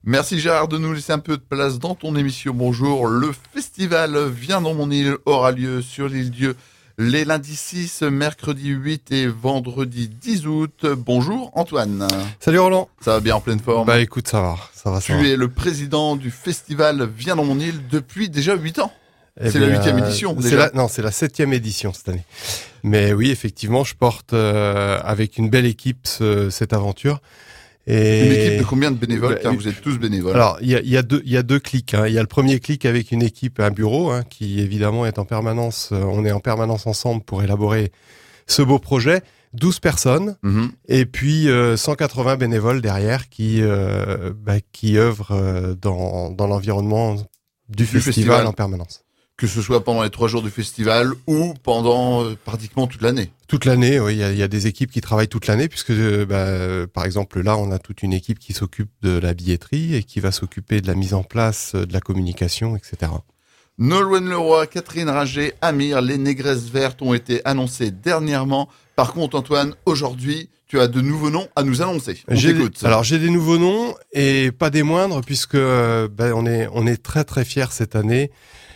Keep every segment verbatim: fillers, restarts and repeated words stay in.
Merci Gérard de nous laisser un peu de place dans ton émission. Bonjour, le festival Viens dans mon île aura lieu sur l'île Dieu les lundis six, mercredi huit et vendredi dix août. Bonjour Antoine. Salut Roland. Ça va bien en pleine forme? Bah écoute, ça va, ça va, ça Tu va. es le président du festival Viens dans mon île depuis déjà huit ans. Eh c'est bien, la huitième édition c'est déjà. la, non, c'est la septième édition cette année. Mais oui, effectivement, je porte euh, avec une belle équipe ce, cette aventure. Et Une équipe de combien de bénévoles? Bah, Car vous êtes tous bénévoles. Alors, il y a, y a deux, il y a deux clics. Hein. Il y a le premier clic avec une équipe, un bureau, hein, qui évidemment est en permanence. Euh, on est en permanence ensemble pour élaborer ce beau projet. douze personnes Mm-hmm. et puis euh, cent quatre-vingts bénévoles derrière qui euh, bah, qui œuvrent euh, dans dans l'environnement du, Du festival, festival. en permanence. Que ce soit pendant les trois jours du festival ou pendant euh, pratiquement toute l'année. Toute l'année, oui, il y a, il y a des équipes qui travaillent toute l'année puisque, euh, bah, euh, par exemple, là, on a toute une équipe qui s'occupe de la billetterie et qui va s'occuper de la mise en place euh, de la communication, et cetera. Nolwenn Leroy, Catherine Ringer, Amir, les Négresses Vertes ont été annoncées dernièrement. Par contre, Antoine, aujourd'hui, tu as de nouveaux noms à nous annoncer. On J'ai, t'écoute. alors j'ai des nouveaux noms et pas des moindres puisque euh, bah, on est on est très très fiers cette année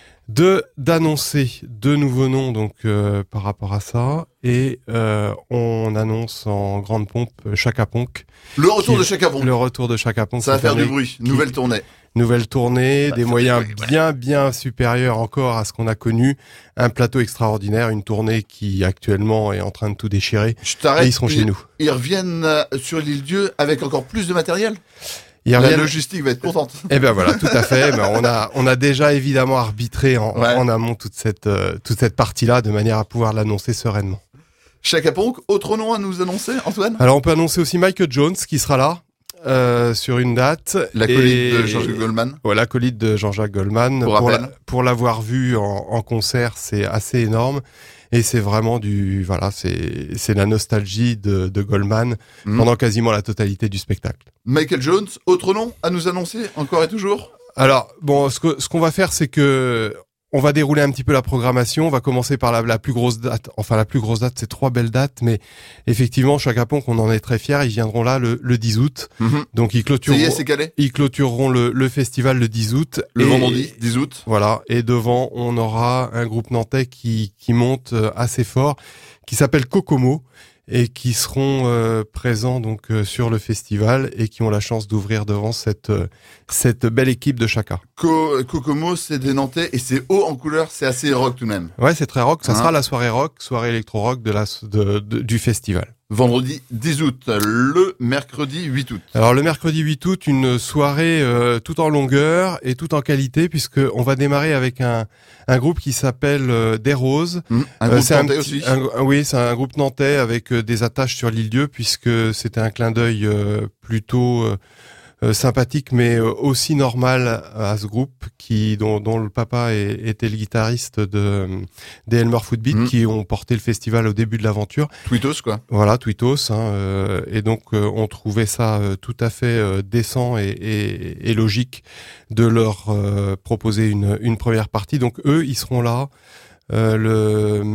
de d'annoncer deux nouveaux noms donc euh, par rapport à ça et euh, on annonce en grande pompe Chaka Ponk. Le retour qui- de Chaka Ponk. Le retour de Chaka Ponk. Ça va cette faire du année. bruit. Nouvelle tournée. Nouvelle tournée, Ça des fait moyens du bruit, ouais. bien bien supérieurs encore à ce qu'on a connu, un plateau extraordinaire, une tournée qui actuellement est en train de tout déchirer Je et t'arrête. ils seront chez nous. Ils reviennent euh, sur l'île Dieu avec encore plus de matériel. Ils La reviennent- logistique va être contente. Eh ben voilà, tout à fait. Ben on a on a déjà évidemment arbitré en, Ouais. en amont toute cette euh, toute cette partie-là de manière à pouvoir l'annoncer sereinement. Chaka Ponk, autre nom à nous annoncer, Antoine? Alors on peut annoncer aussi Michael Jones qui sera là euh, sur une date. La Et- colite de Jean-Jacques Goldman. Voilà, l'acolyte de Jean-Jacques Goldman. Pour Pour, rappel. la- pour l'avoir vu en, en concert, c'est assez énorme. Et c'est vraiment du, voilà, c'est, c'est la nostalgie de, de Goldman Mhm. pendant quasiment la totalité du spectacle. Michael Jones, autre nom à nous annoncer, encore et toujours? Alors, bon, ce, que, ce qu'on va faire, c'est que on va dérouler un petit peu la programmation. On va commencer par la, la plus grosse date. Enfin, la plus grosse date, c'est trois belles dates, mais effectivement, Chaka Ponk, on en est très fiers. Ils viendront là le, le dix août. Mhm. Donc, ils Ça y clôtureront, est, c'est calé. ils clôtureront le, le festival le dix août. Le Et- vendredi dix août. Voilà. Et devant, on aura un groupe nantais qui, qui monte euh, assez fort, qui s'appelle Kokomo, et qui seront euh, présents donc euh, sur le festival et qui ont la chance d'ouvrir devant cette euh, cette belle équipe de Chaka. Co- Kokomo, c'est des Nantais et c'est haut en couleur, c'est assez rock tout de même. Ouais, c'est très rock. Ça Hein sera la soirée rock, soirée électro-rock de la, de, de- du festival. Vendredi dix août, le mercredi huit août. Alors, le mercredi huit août, une soirée euh, tout en longueur et tout en qualité, puisque on va démarrer avec un, un groupe qui s'appelle euh, Des Roses. Mmh. Un Euh, groupe c'est un Nantais petit- aussi. un- un- oui, c'est un groupe nantais avec euh, des attaches sur l'île Dieu, puisque c'était un clin d'œil euh, plutôt euh, euh, sympathique, mais euh, aussi normal à ce groupe qui dont, dont le papa est- était le guitariste de des Elmer Footbeat, Mhm. qui ont porté le festival au début de l'aventure. Tweetos, quoi. Voilà, Twitos, hein, euh, et donc euh, on trouvait ça euh, tout à fait euh, décent et, et, et logique de leur euh, proposer une, une première partie. Donc eux, ils seront là euh, le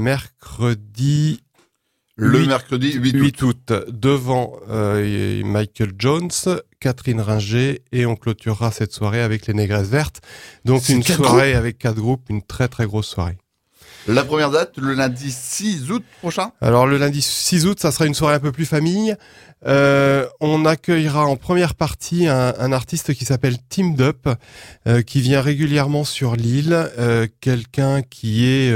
mercredi Le huit mercredi huit août. huit août devant euh, Michael Jones, Catherine Ringer, et on clôturera cette soirée avec les Négresses Vertes. Donc C'est une quatre soirée avec quatre groupes, une très très grosse soirée. La première date, le lundi six août prochain. Alors le lundi six août, ça sera une soirée un peu plus famille. Euh, on accueillera en première partie un, un artiste qui s'appelle Tim Dup, euh, qui vient régulièrement sur l'île. Euh, quelqu'un qui est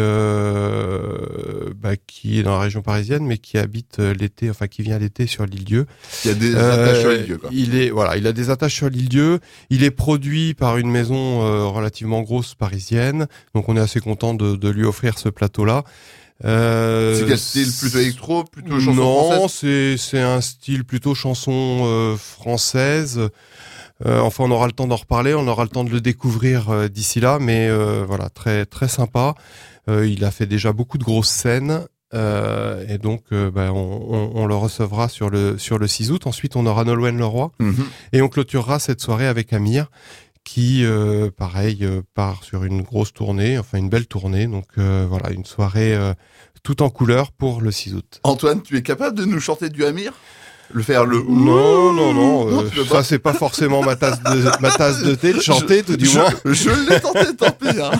euh, bah, qui est dans la région parisienne, mais qui habite euh, l'été, enfin qui vient l'été sur l'île Dieu. Il y a des Euh, attaches sur les lieux, quoi. Il est voilà, il a des attaches sur l'île Dieu. Il est produit par une maison euh, relativement grosse parisienne, donc on est assez content de, de lui offrir ce plateau-là. Euh, C'est quel style? Plutôt électro, plutôt chanson Non, française? c'est c'est un style plutôt chanson euh, française. Euh, enfin, on aura le temps d'en reparler, on aura le temps de le découvrir euh, d'ici là, mais euh, voilà, très très sympa. Euh, il a fait déjà beaucoup de grosses scènes. Euh, et donc, euh, ben, on, on, on le recevra sur le sur le six août. Ensuite, on aura Nolwenn Leroy Mhm. et on clôturera cette soirée avec Amir, qui, euh, pareil, euh, part sur une grosse tournée, enfin une belle tournée. Donc euh, voilà, une soirée euh, tout en couleur pour le six août. Antoine, tu es capable de nous chanter du Amir? Le faire le... Non, non, non, Non, euh, tu peux ça pas. c'est pas forcément ma tasse de, ma tasse de thé, de chanter Je- tout du je, moins. Je l'ai tenté, tant pis. Hein.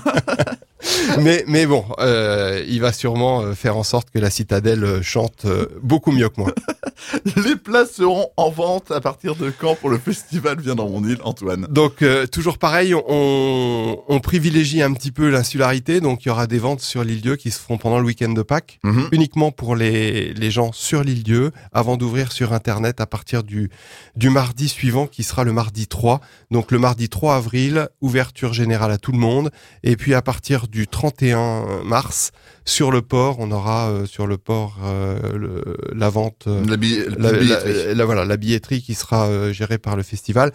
Mais, mais bon, euh, il va sûrement euh, faire en sorte que la Citadelle euh, chante euh, beaucoup mieux que moi. Les places seront en vente à partir de quand pour le festival Viens dans mon île, Antoine? Donc euh, toujours pareil, on, on privilégie un petit peu l'insularité, donc il y aura des ventes sur l'île Dieu qui se feront pendant le week-end de Pâques, Mhm. uniquement pour les, les gens sur l'île Dieu, avant d'ouvrir sur Internet à partir du, du mardi suivant, qui sera le mardi trois. Donc le mardi trois avril, ouverture générale à tout le monde, et puis à partir du trente et un mars, sur le port, on aura euh, sur le port euh, le, la vente... euh, La, bi- la, la billetterie. la- la- voilà, la billetterie qui sera euh, gérée par le festival.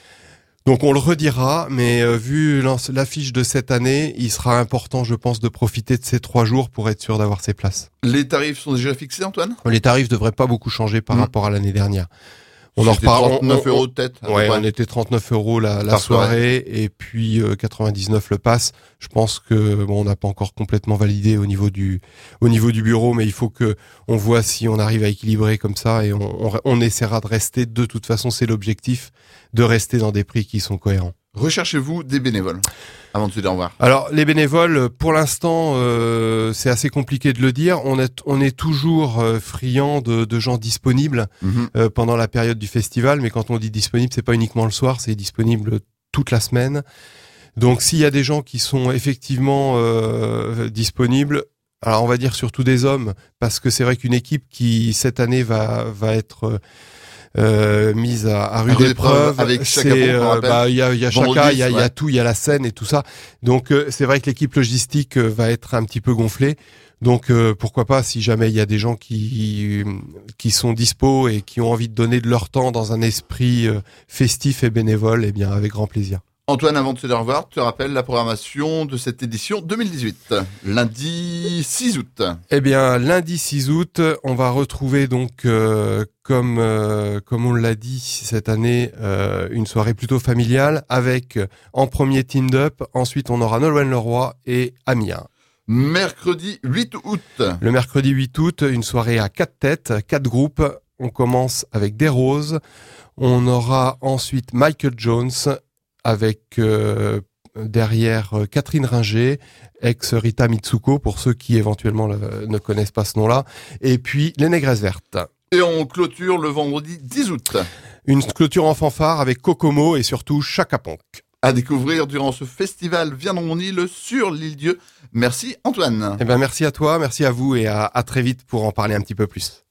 Donc on le redira, mais euh, vu l'an- l'affiche de cette année, il sera important, je pense, de profiter de ces trois jours pour être sûr d'avoir ses places. Les tarifs sont déjà fixés, Antoine? Les tarifs devraient pas beaucoup changer par Mmh. rapport à l'année dernière. On en C'était reparle. on- trente-neuf on- euros de tête. à peu Ouais, près. on était trente-neuf euros la, la Par soirée, et puis euh, quatre-vingt-dix-neuf le pass. Je pense que bon, on n'a pas encore complètement validé au niveau du au niveau du bureau, mais il faut que on voit si on arrive à équilibrer comme ça, et on, on, on essaiera de rester. De toute façon, c'est l'objectif, de rester dans des prix qui sont cohérents. Recherchez-vous des bénévoles avant de se dire au revoir. Alors les bénévoles, pour l'instant, euh, c'est assez compliqué de le dire. On est on est toujours euh, friand de, de gens disponibles Mhm. euh, pendant la période du festival, mais quand on dit disponible, c'est pas uniquement le soir, c'est disponible toute la semaine. Donc s'il y a des gens qui sont effectivement euh, disponibles, alors on va dire surtout des hommes, parce que c'est vrai qu'une équipe qui cette année va va être euh, mise à, à rude rude épreuve, épreuve avec Chaka c'est Ponk, on euh, rappelle. bah il y a il y a Vendredi, Chaka, il y a il y ouais. a tout, il y a la scène et tout ça. Donc euh, c'est vrai que l'équipe logistique euh, va être un petit peu gonflée. Donc euh, pourquoi pas, si jamais il y a des gens qui qui sont dispo et qui ont envie de donner de leur temps dans un esprit euh, festif et bénévole, eh bien avec grand plaisir. Antoine, avant de se dire au revoir, te rappelle la programmation de cette édition deux mille dix-huit. Lundi six août. Eh bien, lundi six août, on va retrouver donc, euh, comme euh, comme on l'a dit cette année, euh, une soirée plutôt familiale avec euh, en premier Teamed Up, ensuite on aura Nolwenn Leroy et Amia. Mercredi huit août. Le mercredi huit août, une soirée à quatre têtes, quatre groupes. On commence avec Des Roses. On aura ensuite Michael Jones avec euh, derrière euh, Catherine Ringer, ex Rita Mitsuko, pour ceux qui éventuellement le- ne connaissent pas ce nom-là, et puis Les Négresses Vertes. Et on clôture le vendredi dix août. Une clôture en fanfare avec Kokomo et surtout Chaka Ponk. À découvrir durant ce festival Viens dans mon île sur l'île Dieu. Merci Antoine. Eh ben merci à toi, merci à vous, et à, à très vite pour en parler un petit peu plus.